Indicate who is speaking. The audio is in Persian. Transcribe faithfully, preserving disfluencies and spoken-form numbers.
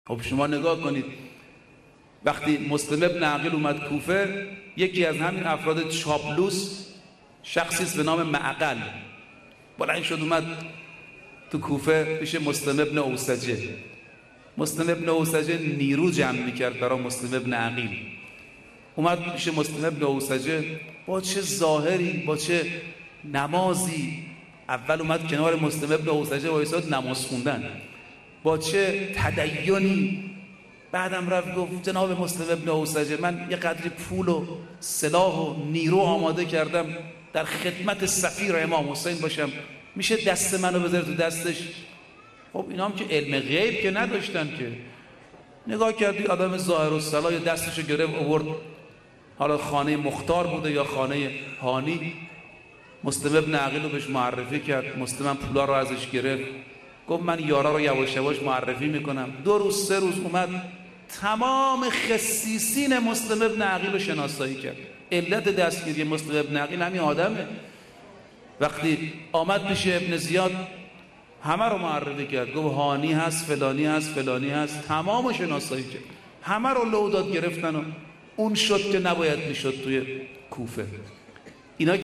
Speaker 1: خب شما نگاه کنید، وقتی مسلم ابن عقیل اومد کوفه، یکی از همین افراد چاپلوس، شخصی به نام معقل، بلند شد اومد تو کوفه پیش مسلم ابن اوسجه. مسلم ابن اوسجه نیرو جمع میکرد برای مسلم ابن عقیل. اومد پیش مسلم ابن اوسجه با چه ظاهری، با چه نمازی، اول اومد کنار مسلم ابن اوسجه وایساد نماز خوندن، با چه تدینی. بعدم رفت گفت جناب مسلم ابن اوسجه، من یه قدری پول و سلاح و نیرو آماده کردم در خدمت سفیر امام حسین باشم، میشه دست منو بذاره تو دستش؟ خب اینا هم که علم غیب که نداشتن که. نگاه کردی آدم ظاهر الصلاح، دستشو گرفت آورد، حالا خانه مختار بوده یا خانه هانی، مسلم ابن عقیل رو بهش معرفی کرد. مسلم هم پولا رو ازش گرفت، گفت من یارا رو یواش یواش معرفی میکنم. دو روز سه روز اومد تمام خصیصین مسلم ابن عقیل رو شناسایی کرد. علت دستگیری مسلم ابن عقیل همین آدمه. وقتی آمد پیش ابن زیاد همه رو معرفی کرد، گفت هانی هست، فلانی هست، فلانی هست، تمام شناسایی کرد، همه رو لوداد گرفتن و اون شد که نباید میشد توی کوفه. اینا